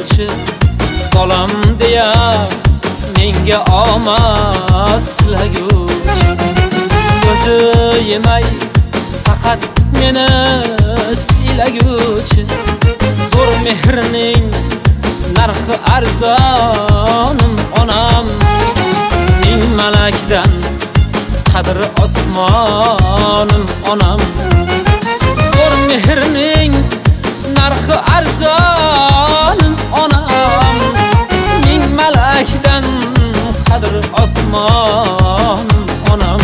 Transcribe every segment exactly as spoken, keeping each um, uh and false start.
berguvchi bolam deya menga omad tilaguvchi ko'zi yemay faqat meni siylaguvchi zo'r mehrning narxi arzonim onam ming malakdan qadri osmonim onam zo'r mehrning narxi arzonim onam ming malakdan qadri osmonim onam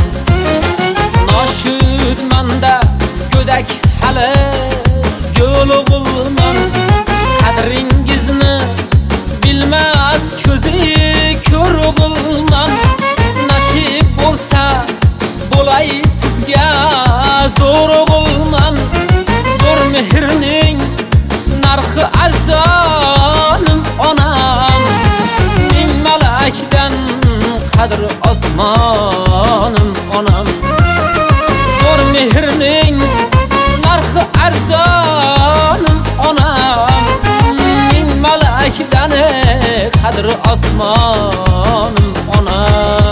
noshudmanda go'dak hali yo'lg'ulman qadringizni bilmas ko'zi ko'rg'ulman nasib bo'lsa bo'lay sizga zo'r o'g'ilman zo'r mehrning narxi arzonim onam ming malakdan qadri osmonim onam zo'r mehrning narxi arzonim onam ming malakdan qadri osmonim onam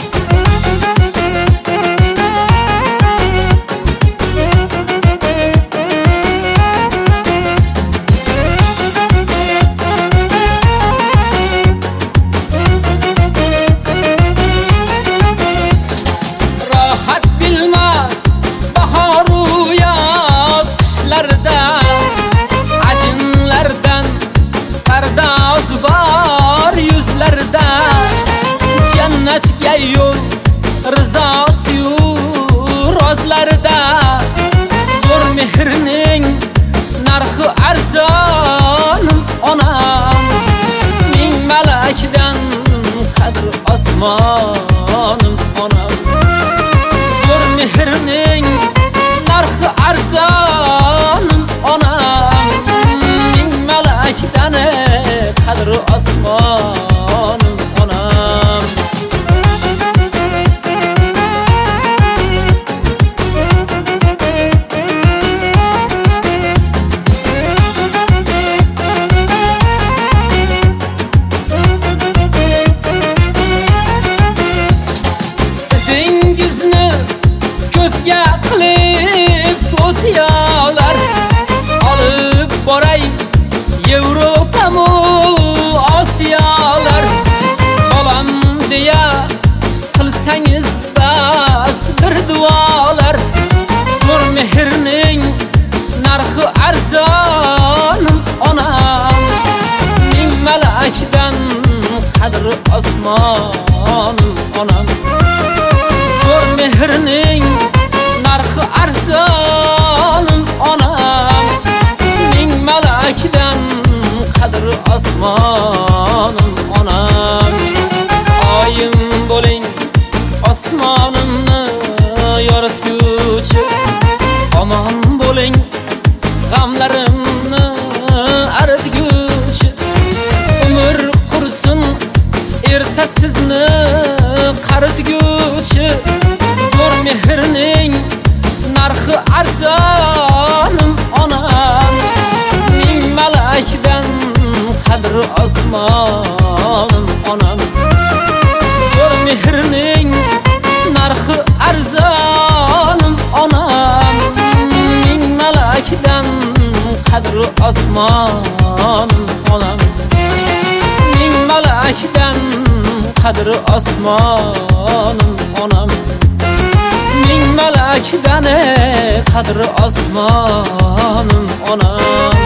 ajinlardan pardoz bor yuzlarda jannatga yo'l rizosi-yu rozlarda zo'r mehrning narxi arzonim onam ming malakdan qadri osmonim onam zo'r mehrning narxi arzonim onam ming malakdan qadri osmonim onam izingizni ko'zga qilib to'tiyolar olib boray Yevropamu Osiyolar bolam deya qilsangiz bas bir duolar zo'r mehrning narxi arzonim onam ming malakdan qadri osmonim onam zo'r mehrning narxi arzonim onam ming malakdan qadri osmonim onam oyim bo'ling osmonimni yoritguvchi omon bo'ling g'amlarimni aritguvchi umr qursin erta sizni qaritguvchi zo'r mehrning narxi arzonim onam ming malakdan qadri osmonim onam zo'r mehrning narxi arzonim onam ming malakdan qadri osmonim onam ming malakdan qadri osmonim onam ming malakdan qadri osmonim onam